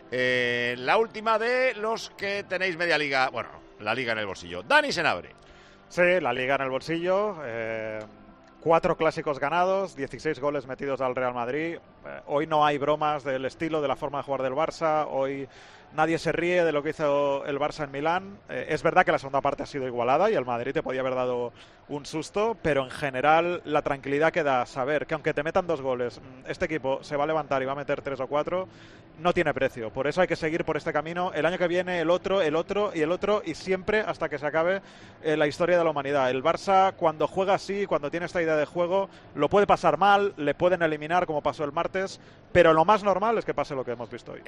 La última de los que tenéis media liga, bueno, la liga en el bolsillo. Dani Senabre. Sí, la liga en el bolsillo. 4 clásicos ganados, 16 goles metidos al Real Madrid. Hoy no hay bromas del estilo, de la forma de jugar del Barça. Hoy nadie se ríe de lo que hizo el Barça en Milán. Es verdad que la segunda parte ha sido igualada y el Madrid te podía haber dado un susto, pero en general la tranquilidad que da saber que aunque te metan 2 goles, este equipo se va a levantar y va a meter 3 o 4, no tiene precio. Por eso hay que seguir por este camino. El año que viene el otro y el otro, y siempre hasta que se acabe la historia de la humanidad. El Barça, cuando juega así, cuando tiene esta idea de juego, lo puede pasar mal, le pueden eliminar como pasó el martes, pero lo más normal es que pase lo que hemos visto hoy.